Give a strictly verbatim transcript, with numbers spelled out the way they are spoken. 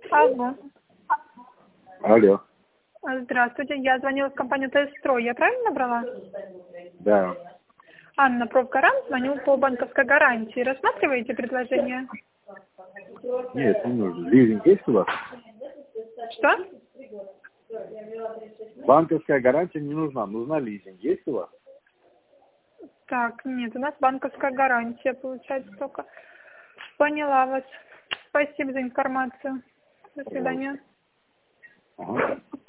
Алло. Алло. Здравствуйте, я звонила в компанию Тест-строй. Я правильно набрала? Да. Анна Профгарант, звоню по банковской гарантии. Рассматриваете предложение? Нет, не нужно. Лизинг есть у вас? Что? Банковская гарантия не нужна. Нужна лизинг. Есть у вас? Так, нет, у нас банковская гарантия получается только. Поняла вас. Спасибо за информацию. До свидания. Ага.